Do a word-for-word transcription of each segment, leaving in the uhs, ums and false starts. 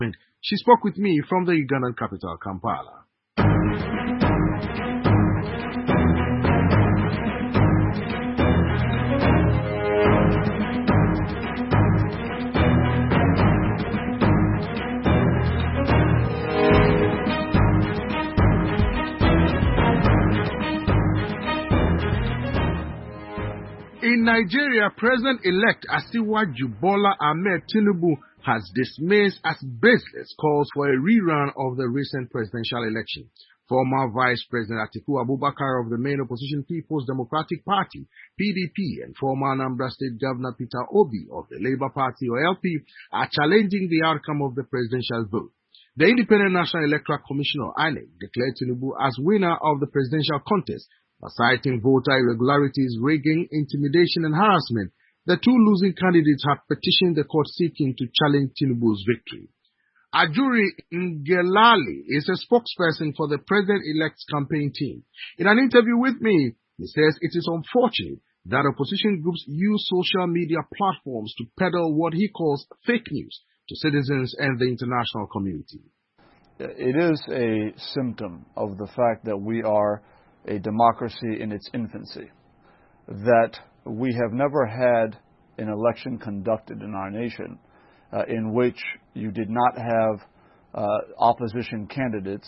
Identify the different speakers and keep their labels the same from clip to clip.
Speaker 1: She spoke with me from the Ugandan capital, Kampala. In Nigeria, President-elect Asiwaju Bola Ahmed Tinubu has dismissed as baseless calls for a rerun of the recent presidential election. Former Vice President Atiku Abubakar of the main opposition People's Democratic Party, P D P, and former Anambra State Governor Peter Obi of the Labour Party, or L P, are challenging the outcome of the presidential vote. The Independent National Electoral Commission, or I N E C, declared Tinubu as winner of the presidential contest, citing voter irregularities, rigging, intimidation, and harassment. The two losing candidates have petitioned the court seeking to challenge Tinubu's victory. Ajuri Ngelale is a spokesperson for the president-elect's campaign team. In an interview with me, he says it is unfortunate that opposition groups use social media platforms to peddle what he calls fake news to citizens and the international community.
Speaker 2: It is a symptom of the fact that we are a democracy in its infancy, that we have never had an election conducted in our nation uh, in which you did not have uh, opposition candidates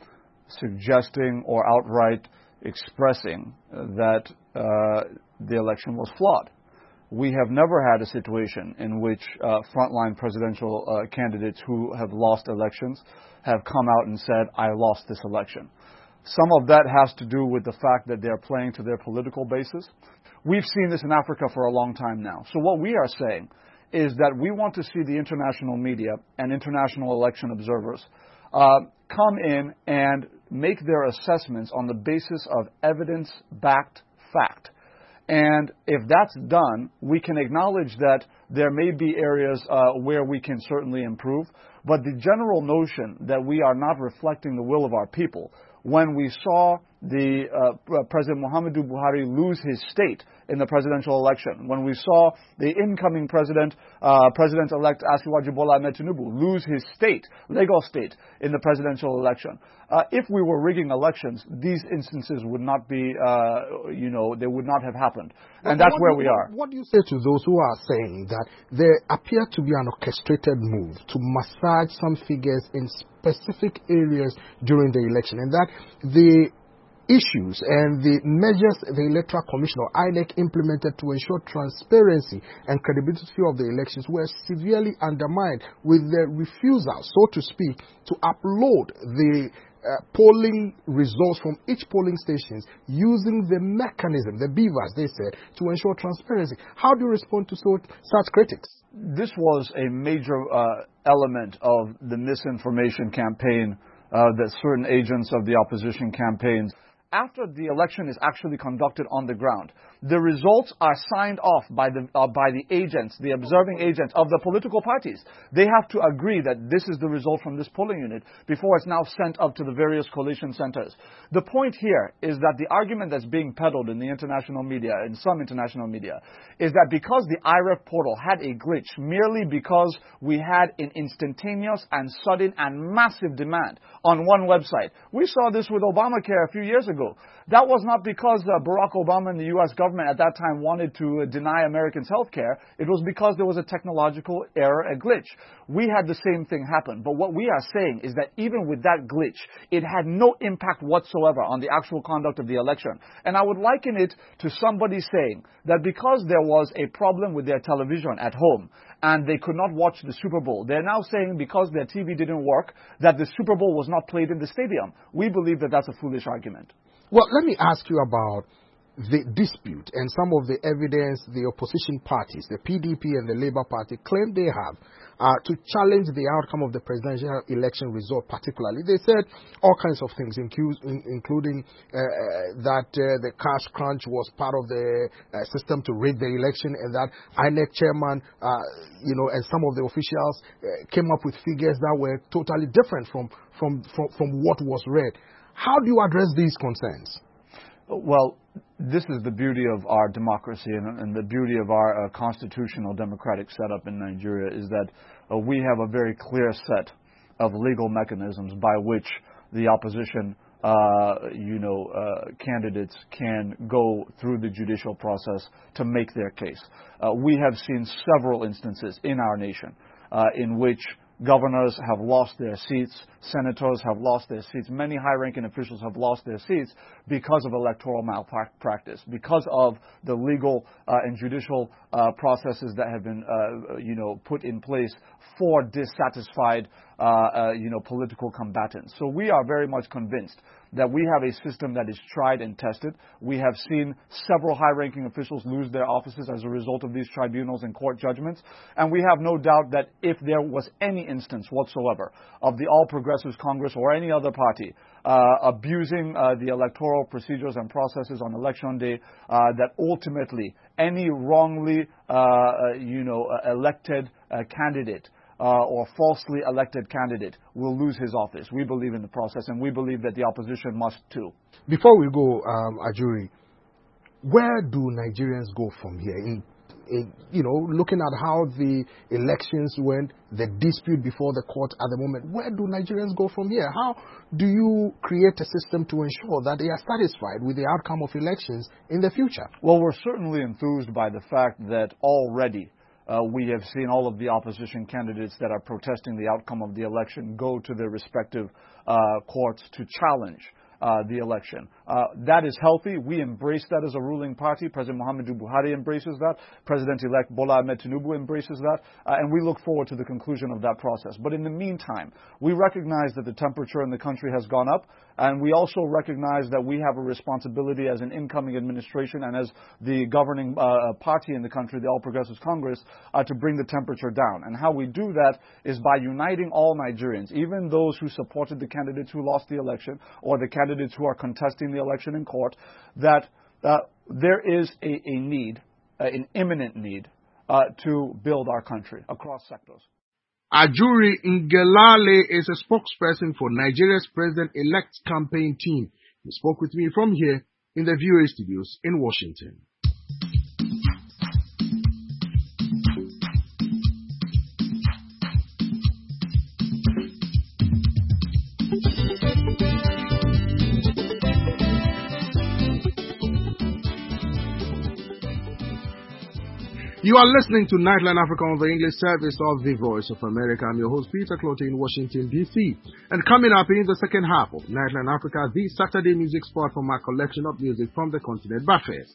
Speaker 2: suggesting or outright expressing that uh, the election was flawed. We have never had a situation in which uh, frontline presidential uh, candidates who have lost elections have come out and said, I lost this election. Some of that has to do with the fact that they're playing to their political basis. We've seen this in Africa for a long time now. So what we are saying is that we want to see the international media and international election observers uh, come in and make their assessments on the basis of evidence-backed fact. And if that's done, we can acknowledge that there may be areas uh, where we can certainly improve. But the general notion that we are not reflecting the will of our people, when we saw the uh, President Muhammadu Buhari lose his state in the presidential election, when we saw the incoming president, uh, President-elect Asiwaju Bola Ahmed Tinubu, lose his state, Lagos state, in the presidential election, uh, if we were rigging elections, these instances would not be, uh, you know, they would not have happened. And that's where we are.
Speaker 1: What do you say to those who are saying that there appear to be an orchestrated move to massage some figures in specific areas during the election, and that the issues and the measures the Electoral Commission or I N E C implemented to ensure transparency and credibility of the elections were severely undermined with the refusal, so to speak, to upload the Uh, polling results from each polling stations using the mechanism, the beavers, they said, to ensure transparency. How do you respond to so, such critics?
Speaker 2: This was a major uh, element of the misinformation campaign uh, that certain agents of the opposition campaigns. After the election is actually conducted on the ground, the results are signed off by the uh, by the agents, the observing agents of the political parties. They have to agree that this is the result from this polling unit before it's now sent up to the various coalition centers. The point here is that the argument that's being peddled in the international media, in some international media, is that because the I R E F portal had a glitch, merely because we had an instantaneous and sudden and massive demand on one website. We saw this with Obamacare a few years ago. That was not because uh, Barack Obama and the U S government at that time wanted to uh, deny Americans health care. It was because there was a technological error, a glitch. We had the same thing happen. But what we are saying is that even with that glitch, it had no impact whatsoever on the actual conduct of the election. And I would liken it to somebody saying that because there was a problem with their television at home and they could not watch the Super Bowl, they're now saying because their T V didn't work, that the Super Bowl was not played in the stadium. We believe that that's a foolish argument.
Speaker 1: Well, let me ask you about the dispute and some of the evidence the opposition parties, the P D P and the Labour Party, claim they have uh, to challenge the outcome of the presidential election result particularly. They said all kinds of things, including uh, that uh, the cash crunch was part of the uh, system to rig the election, and that I N E C chairman, uh, you know, and some of the officials uh, came up with figures that were totally different from, from, from, from what was read. How do you address these concerns?
Speaker 2: Well, this is the beauty of our democracy and, and the beauty of our uh, constitutional democratic setup in Nigeria is that uh, we have a very clear set of legal mechanisms by which the opposition Uh, you know, uh, candidates can go through the judicial process to make their case. Uh, we have seen several instances in our nation uh, in which governors have lost their seats, senators have lost their seats, many high-ranking officials have lost their seats because of electoral malpractice, because of the legal uh, and judicial uh, processes that have been, uh, you know, put in place for dissatisfied, uh, uh, you know, political combatants. So we are very much convinced that we have a system that is tried and tested. We have seen several high-ranking officials lose their offices as a result of these tribunals and court judgments. And we have no doubt that if there was any instance whatsoever of the All Progressives Congress or any other party uh, abusing uh, the electoral procedures and processes on election day, uh, that ultimately any wrongly, uh, you know, uh, elected uh, candidate Uh, or falsely elected candidate will lose his office. We believe in the process, and we believe that the opposition must too.
Speaker 1: Before we go, um, Ajuri, where do Nigerians go from here? In, in, you know, looking at how the elections went, the dispute before the court at the moment, where do Nigerians go from here? How do you create a system to ensure that they are satisfied with the outcome of elections in the future?
Speaker 2: Well, we're certainly enthused by the fact that already Uh, we have seen all of the opposition candidates that are protesting the outcome of the election go to their respective uh, courts to challenge uh, the election. Uh, that is healthy. We embrace that as a ruling party. President Muhammadu Buhari embraces that. President-elect Bola Ahmed Tinubu embraces that. Uh, and we look forward to the conclusion of that process. But in the meantime, we recognize that the temperature in the country has gone up. And we also recognize that we have a responsibility as an incoming administration and as the governing uh, party in the country, the All Progressives Congress, uh, to bring the temperature down. And how we do that is by uniting all Nigerians, even those who supported the candidates who lost the election or the candidates who are contesting the election in court, that uh, there is a, a need, uh, an imminent need, uh, to build our country across sectors.
Speaker 1: Ajuri Ngelale is a spokesperson for Nigeria's president-elect campaign team. He spoke with me from here in the V O A studios in Washington. You are listening to Nightline Africa on the English service of the Voice of America. I'm your host, Peter Clote, in Washington, D C. And coming up in the second half of Nightline Africa, the Saturday music spot from our collection of music from the continent. But first,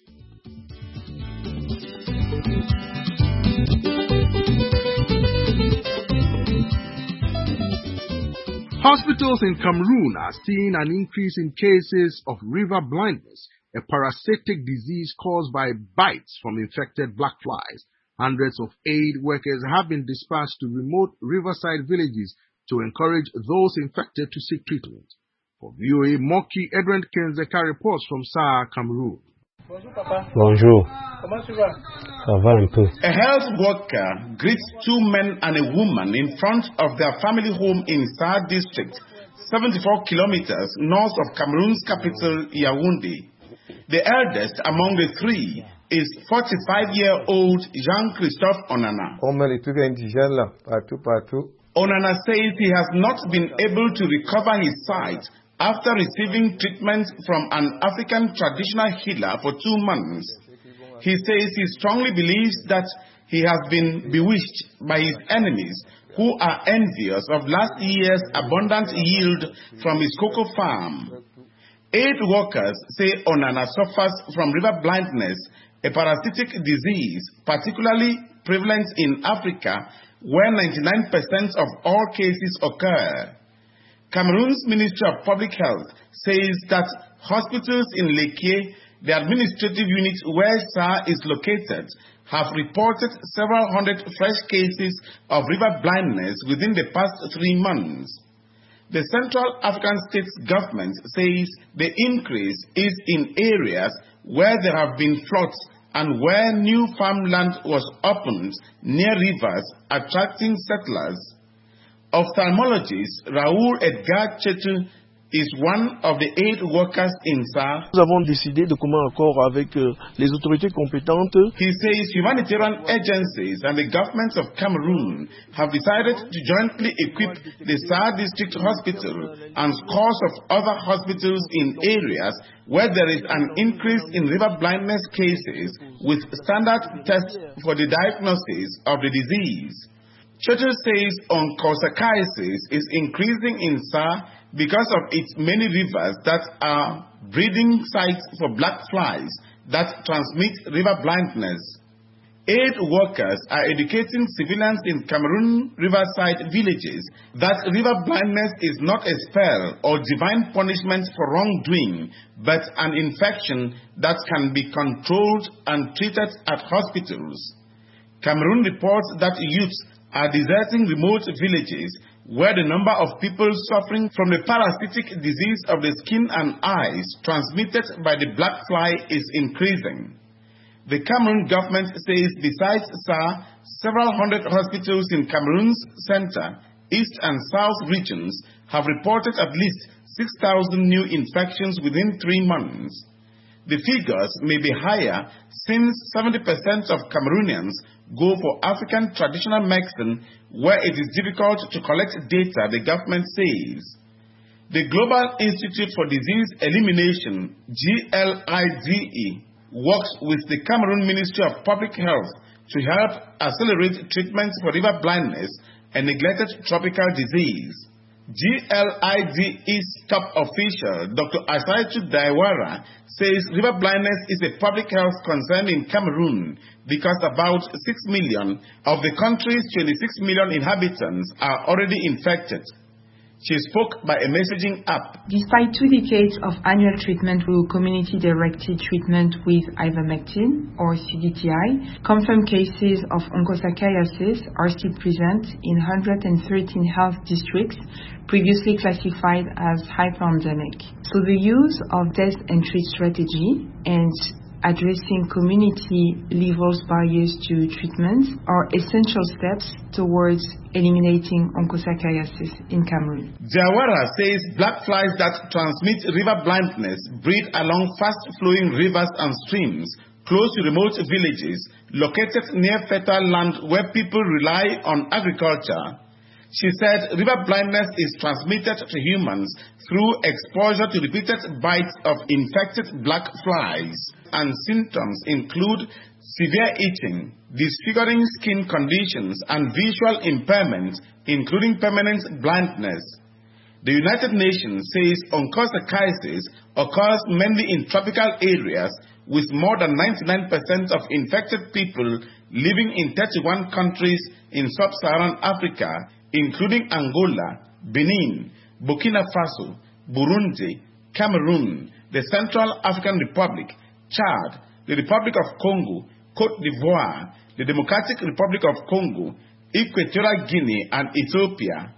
Speaker 1: hospitals in Cameroon are seeing an increase in cases of river blindness, a parasitic disease caused by bites from infected black flies. Hundreds of aid workers have been dispatched to remote riverside villages to encourage those infected to seek treatment. For V O A, Moki Edwin Kenzeka reports from Saa, Cameroon.
Speaker 3: Bonjour, Papa. Bonjour. Comment tu vas? Ça va un peu. A health worker greets two men and a woman in front of their family home in Saa district, seventy-four kilometers north of Cameroon's capital, Yaoundé. The eldest among the three is forty-five-year-old Jean-Christophe Onana. Onana says he has not been able to recover his sight after receiving treatment from an African traditional healer for two months. He says he strongly believes that he has been bewitched by his enemies, who are envious of last year's abundant yield from his cocoa farm. Aid workers say Onana suffers from river blindness, a parasitic disease particularly prevalent in Africa, where ninety-nine percent of all cases occur. Cameroon's Ministry of Public Health says that hospitals in Lekie, the administrative unit where Saa is located, have reported several hundred fresh cases of river blindness within the past three months. The Central African States government says the increase is in areas where there have been floods and where new farmland was opened near rivers, attracting settlers. Ophthalmologist Raoul Edgar Chetu is one of the eight workers in S A R.
Speaker 4: Nous avons décidé de commun accord avec euh, les autorités compétentes.
Speaker 3: He says humanitarian agencies and the governments of Cameroon have decided to jointly equip the S A R district hospital and scores of other hospitals in areas where there is an increase in river blindness cases with standard tests for the diagnosis of the disease. Churchill says onchocerciasis is increasing in S A R because of its many rivers that are breeding sites for black flies that transmit river blindness. Aid workers are educating civilians in Cameroon riverside villages that river blindness is not a spell or divine punishment for wrongdoing, but an infection that can be controlled and treated at hospitals. Cameroon reports that youths are deserting remote villages where the number of people suffering from the parasitic disease of the skin and eyes transmitted by the black fly is increasing. The Cameroon government says besides S A R, several hundred hospitals in Cameroon's center, east and south regions have reported at least six thousand new infections within three months. The figures may be higher since seventy percent of Cameroonians go for African traditional medicine where it is difficult to collect data, the government says. The Global Institute for Disease Elimination, G L I D E, works with the Cameroon Ministry of Public Health to help accelerate treatments for river blindness and neglected tropical disease. G L I D E's top official, Doctor Asaitu Daiwara, says river blindness is a public health concern in Cameroon because about six million of the country's twenty-six million inhabitants are already infected. She spoke by a messaging app.
Speaker 5: Despite two decades of annual treatment through community-directed treatment with ivermectin or C D T I, confirmed cases of onchocerciasis are still present in one hundred thirteen health districts previously classified as hyperendemic. So the use of test and treat strategy and addressing community-level barriers to treatment are essential steps towards eliminating onchocerciasis in Cameroon.
Speaker 3: Jawara says black flies that transmit river blindness breed along fast-flowing rivers and streams close to remote villages located near fertile land where people rely on agriculture. She said river blindness is transmitted to humans through exposure to repeated bites of infected black flies, and symptoms include severe itching, disfiguring skin conditions, and visual impairment, including permanent blindness. The United Nations says onchocerciasis occurs mainly in tropical areas with more than ninety-nine percent of infected people living in thirty-one countries in sub-Saharan Africa, including Angola, Benin, Burkina Faso, Burundi, Cameroon, the Central African Republic, Chad, the Republic of Congo, Cote d'Ivoire, the Democratic Republic of Congo, Equatorial Guinea, and Ethiopia.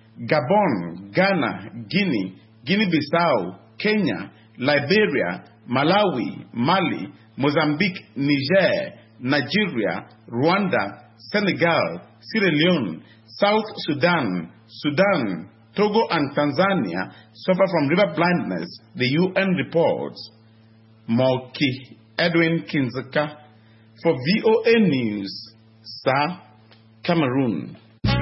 Speaker 3: Gabon, Ghana, Guinea, Guinea-Bissau, Kenya, Liberia, Malawi, Mali, Mozambique, Niger, Nigeria, Rwanda, Senegal, Sierra Leone, South Sudan, Sudan, Togo, and Tanzania suffer from river blindness, the U N reports. Moki Edwin Kinzeka for V O A News, S A R, Cameroon.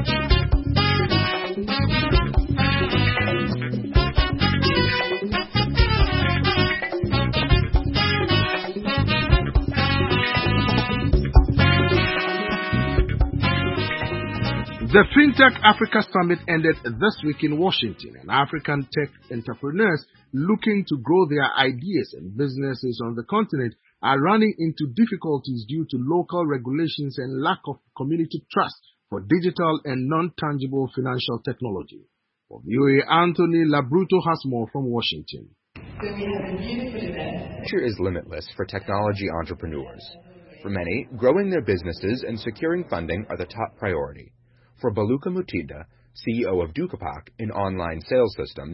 Speaker 1: The FinTech Africa Summit ended this week in Washington, and African tech entrepreneurs looking to grow their ideas and businesses on the continent are running into difficulties due to local regulations and lack of community trust for digital and non-tangible financial technology. For V O A, Anthony Labruto has more from Washington.
Speaker 6: The future is limitless for technology entrepreneurs. For many, growing their businesses and securing funding are the top priority. For Baluka Mutida, C E O of Dukapak, an online sales system,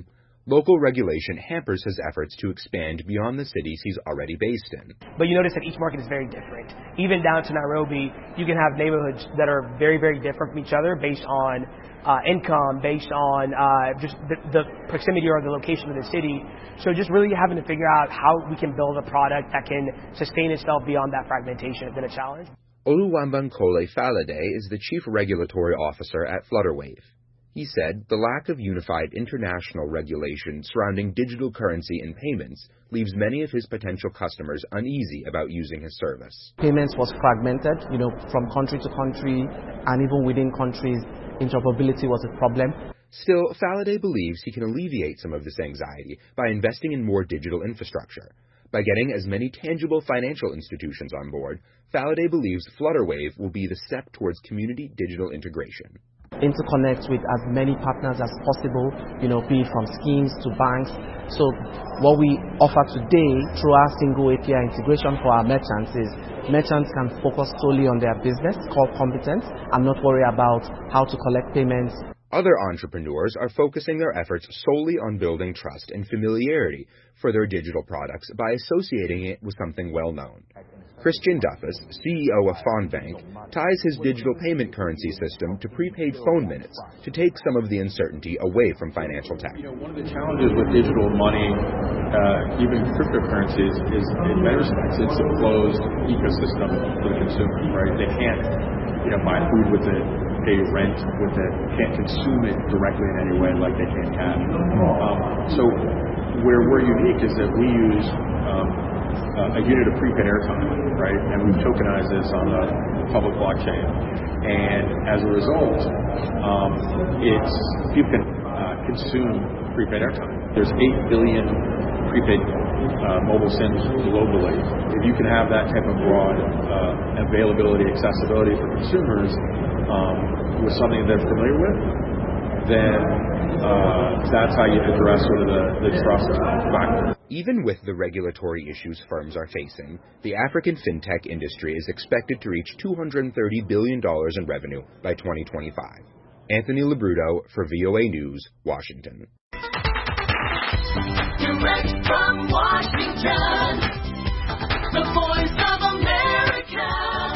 Speaker 6: Local regulation hampers his efforts to expand beyond the cities he's already based in.
Speaker 7: But you notice that each market is very different. Even down to Nairobi, you can have neighborhoods that are very, very different from each other based on uh, income, based on uh, just the, the proximity or the location of the city. So just really having to figure out how we can build a product that can sustain itself beyond that fragmentation has been a challenge.
Speaker 6: Oluwabankole Falade is the Chief Regulatory Officer at Flutterwave. He said the lack of unified international regulation surrounding digital currency and payments leaves many of his potential customers uneasy about using his service.
Speaker 8: Payments was fragmented, you know, from country to country, and even within countries, interoperability was a problem.
Speaker 6: Still, Falade believes he can alleviate some of this anxiety by investing in more digital infrastructure. By getting as many tangible financial institutions on board, Falade believes Flutterwave will be the step towards community digital integration.
Speaker 8: Interconnect with as many partners as possible, you know, be it from schemes to banks. So what we offer today through our single A P I integration for our merchants is merchants can focus solely on their business, core competence, and not worry about how to collect payments.
Speaker 6: Other entrepreneurs are focusing their efforts solely on building trust and familiarity for their digital products by associating it with something well-known. Christian Duffus, C E O of Fonbank, ties his digital payment currency system to prepaid phone minutes to take some of the uncertainty away from financial tech.
Speaker 9: You know, one of the challenges with digital money, uh, even cryptocurrencies, is in many respects it's a closed ecosystem for the consumer, right? They can't, you know, buy food with it, pay rent with it, can't consume it directly in any way like they can cash. Um, so where we're unique is that we use um, a unit of prepaid airtime, right? And we tokenize this on the public blockchain. And as a result, um, it's people can uh, consume prepaid airtime. There's eight billion prepaid uh, mobile SIMs globally. If you can have that type of broad uh, availability, accessibility for consumers um, with something they're familiar with, then uh, that's how you address sort of the, the trust factor.
Speaker 6: Even with the regulatory issues firms are facing, the African fintech industry is expected to reach two hundred thirty billion dollars in revenue by twenty twenty-five. Anthony Labruto for V O A News, Washington.
Speaker 10: Direct from Washington, the voice of America,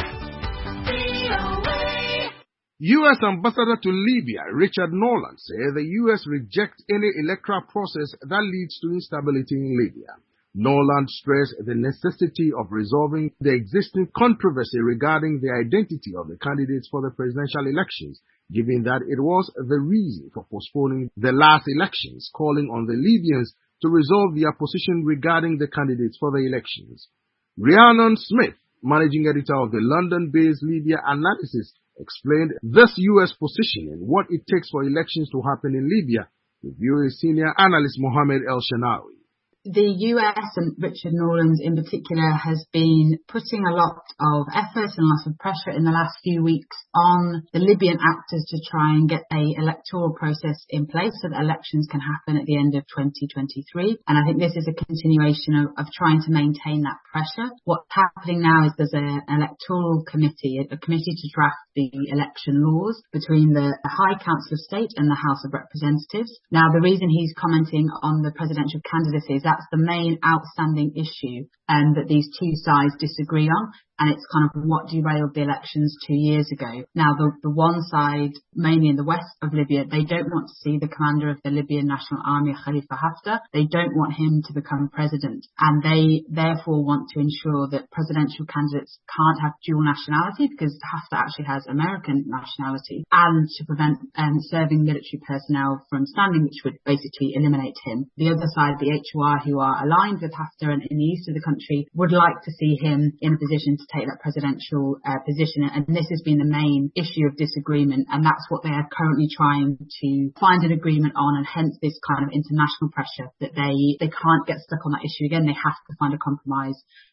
Speaker 10: V O A.
Speaker 1: U S Ambassador to Libya, Richard Norland, said the U S rejects any electoral process that leads to instability in Libya. Norland stressed the necessity of resolving the existing controversy regarding the identity of the candidates for the presidential elections, given that it was the reason for postponing the last elections, calling on the Libyans to resolve their position regarding the candidates for the elections. Rhiannon Smith, managing editor of the London-based Libya Analysis, explained this U S position and what it takes for elections to happen in Libya, with V O A senior analyst Mohammed El-Shanawi.
Speaker 11: The U S and Richard Norland in particular has been putting a lot of effort and lots of pressure in the last few weeks on the Libyan actors to try and get a electoral process in place so that elections can happen at the end of twenty twenty-three. And I think this is a continuation of, of trying to maintain that pressure. What's happening now is there's a, an electoral committee, a, a committee to draft the election laws between the, the High Council of State and the House of Representatives. Now, the reason he's commenting on the presidential candidacy is that's the main outstanding issue um, that these two sides disagree on. And it's kind of what derailed the elections two years ago. Now, the, the one side, mainly in the west of Libya, they don't want to see the commander of the Libyan National Army, Khalifa Haftar. They don't want him to become president. And they therefore want to ensure that presidential candidates can't have dual nationality, because Haftar actually has American nationality, and to prevent um, serving military personnel from standing, which would basically eliminate him. The other side, the H O R, who are aligned with Haftar and in the east of the country, would like to see him in a position to take that presidential uh, position, and this has been the main issue of disagreement, and that's what they are currently trying to find an agreement on, and hence this kind of international pressure that they they can't get stuck on that issue again. They have to find a compromise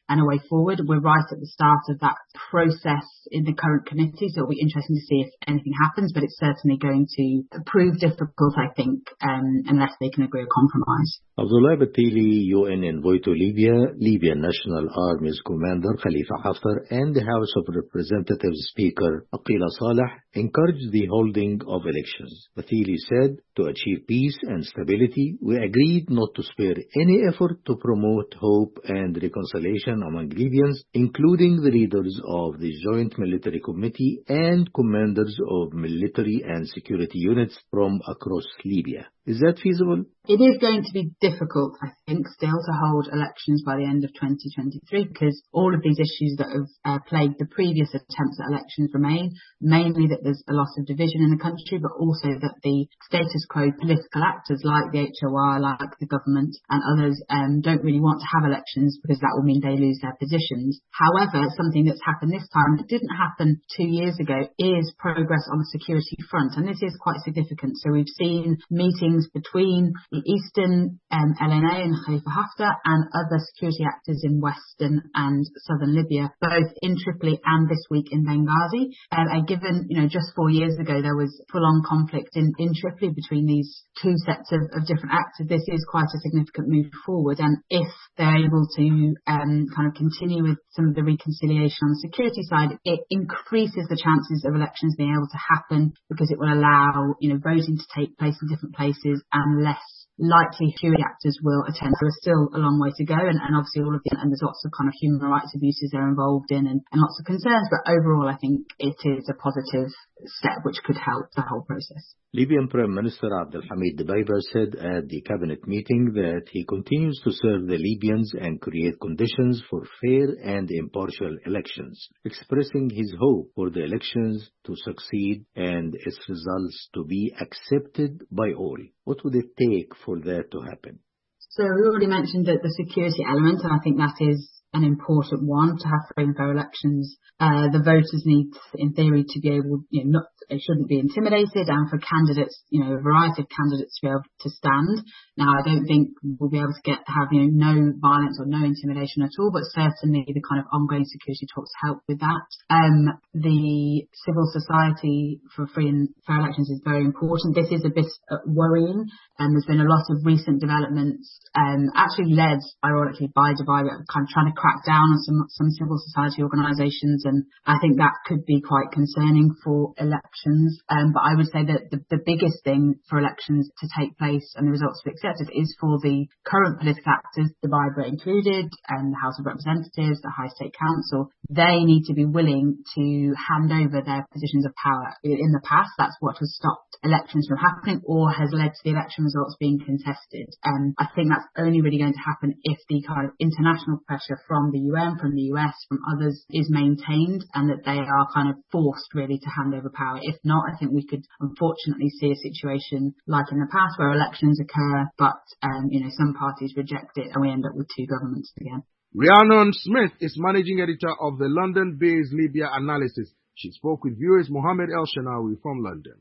Speaker 11: and a way forward. We're right at the start of that process in the current committee, so it'll be interesting to see if anything happens, but it's certainly going to prove difficult, I think, um, unless they can agree a compromise.
Speaker 12: Abdullah Batili, U N envoy to Libya, Libyan National Army's commander Khalifa Haftar, and the House of Representatives Speaker Aqila Saleh encouraged the holding of elections. Batili said, to achieve peace and stability, we agreed not to spare any effort to promote hope and reconciliation among Libyans, including the leaders of the Joint Military Committee and commanders of military and security units from across Libya. Is that feasible?
Speaker 11: It is going to be difficult, I think, still to hold elections by the end of twenty twenty-three because all of these issues that have uh, plagued the previous attempts at elections remain, mainly that there's a lot of division in the country, but also that the status quo political actors like the H O R, like the government and others um, don't really want to have elections because that will mean they lose their positions. However, something that's happened this time that didn't happen two years ago is progress on the security front, and this is quite significant. So we've seen meetings between the eastern um, L N A and Khalifa Haftar and other security actors in western and southern Libya, both in Tripoli and this week in Benghazi. Um, and given, you know, just four years ago there was full-on conflict in, in Tripoli between these two sets of, of different actors, this is quite a significant move forward. And if they're able to um, kind of continue with some of the reconciliation on the security side, it increases the chances of elections being able to happen because it will allow, you know, voting to take place in different places and less likely security actors will attend. So there's still a long way to go, and, and obviously all of the, and there's lots of kind of human rights abuses they're involved in and, and lots of concerns, but overall I think it is a positive step which could help the whole process.
Speaker 12: Libyan Prime Minister Abdelhamid Dbeibeh said at the cabinet meeting that he continues to serve the Libyans and create conditions for fair and impartial elections, expressing his hope for the elections to succeed and its results to be accepted by all. What would it take for that to happen?
Speaker 11: So we already mentioned that the security element, and I think that is an important one to have free and fair elections. Uh, the voters need, in theory, to be able, you know, not, they shouldn't be intimidated, and for candidates, you know, a variety of candidates to be able to stand. Now, I don't think we'll be able to get, have, you know, no violence or no intimidation at all, but certainly the kind of ongoing security talks help with that. Um, the civil society for free and fair elections is very important. This is a bit uh, worrying, and there's been a lot of recent developments, um, actually led, ironically, by Dubai, kind of trying to crack down on some, some civil society organisations, and I think that could be quite concerning for elections. Um, but I would say that the, the biggest thing for elections to take place and the results to be accepted is for the current political actors, the Dubai included, and the House of Representatives, the High State Council. They need to be willing to hand over their positions of power. In the past, that's what has stopped elections from happening or has led to the election results being contested. And I think that's only really going to happen if the kind of international pressure from the U N, from the U S, from others is maintained, and that they are kind of forced really to hand over power. If not, I think we could unfortunately see a situation like in the past where elections occur, but um, you know, some parties reject it and we end up with two governments again.
Speaker 1: Rhiannon Smith is managing editor of the London-based Libya Analysis. She spoke with viewers Mohammed El Shanawi from London.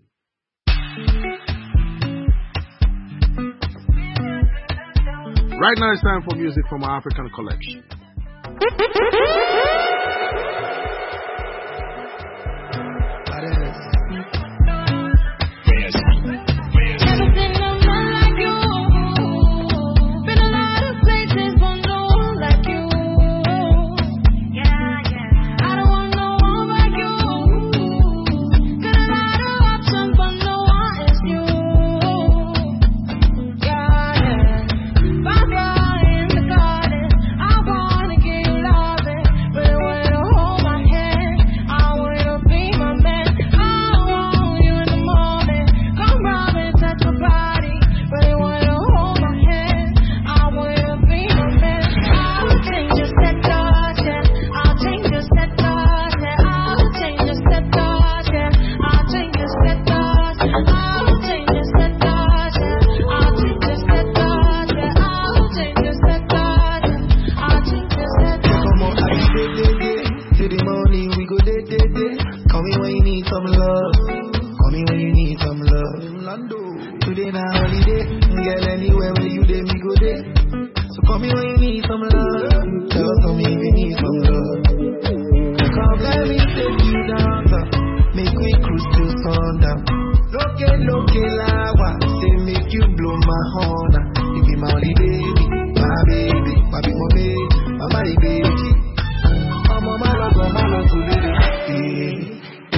Speaker 1: Right now it's time for music from our African collection.
Speaker 13: So call me when you need some love. Just call me if you need some love. Come let me take you down, make me cruise till sundown. Look at, look at, lawa, say make you blow my horn. You be my only baby, my baby, my big my baby, my body baby. I'm a man, I'm a man, I'm a baby.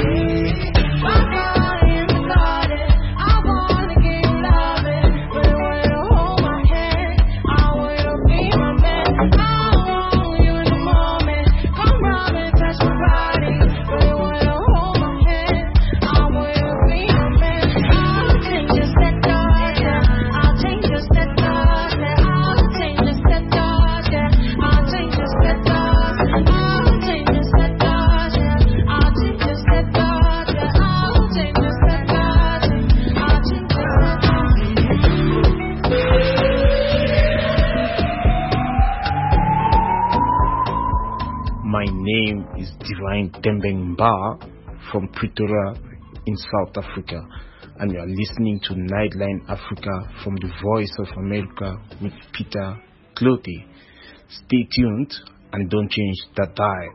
Speaker 14: Tembengba from Pretoria in South Africa, and you are listening to Nightline Africa from the Voice of America with Peter Clothy. Stay tuned and don't change that dial.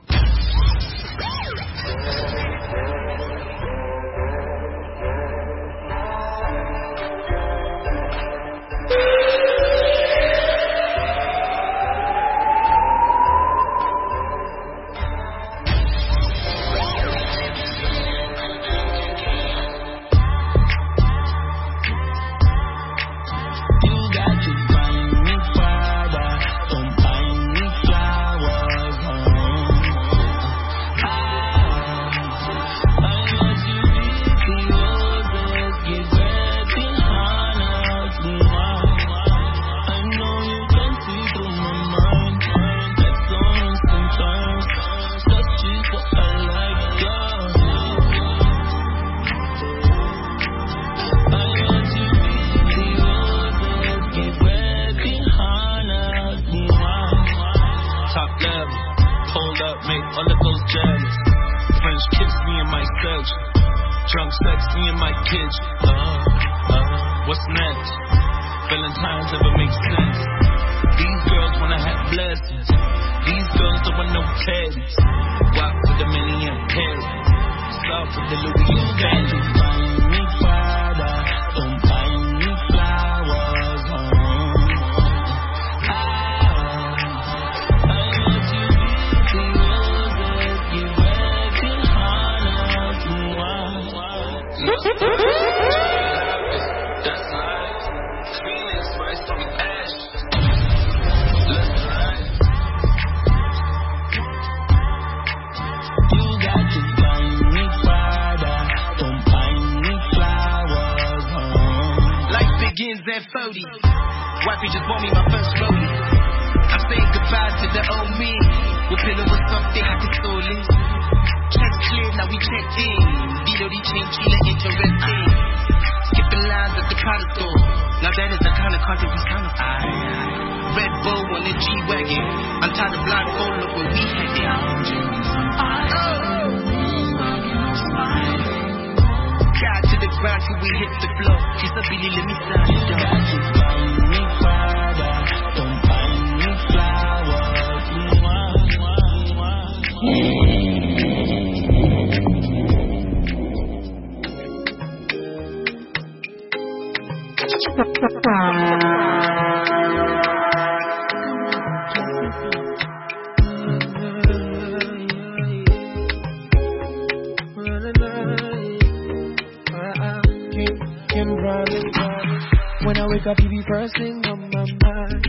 Speaker 13: When I wake up, you be first thing on my mind.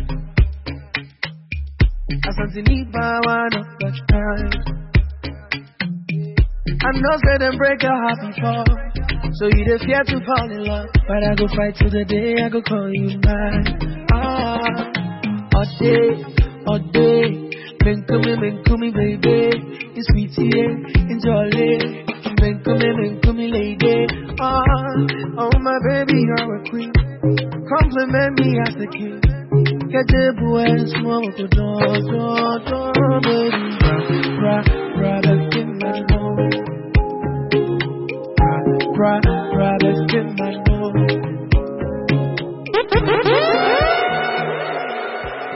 Speaker 13: Asante nipa one of such kind. I know say them break your heart before, so you just fear to fall in love. But I go fight till the day I go call you mine. Ah, all day, all day. Men come, men come, baby. It's sweetie, enjoy it. Men come, men come, lady. Ah, oh my baby, you're a queen. Compliment me as the king. Get the boy and smoke the door, door, door, baby. Ra, ra, that's in my nose. Ra, ra, that's in my nose.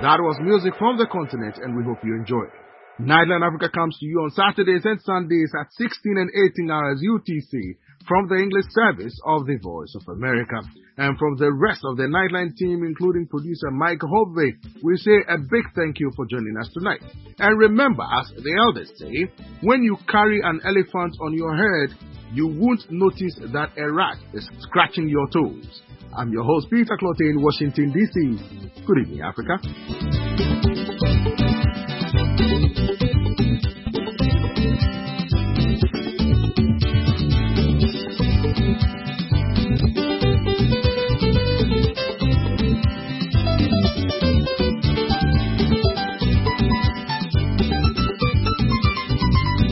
Speaker 1: That was music from the continent, and we hope you enjoyed it. Nightline Africa comes to you on Saturdays and Sundays at sixteen and eighteen hours U T C from the English service of the Voice of America. And from the rest of the Nightline team, including producer Mike Hovey, we say a big thank you for joining us tonight. And remember, as the elders say, when you carry an elephant on your head, you won't notice that a rat is scratching your toes. I'm your host, Peter Clotte in Washington, D C. Good evening, Africa.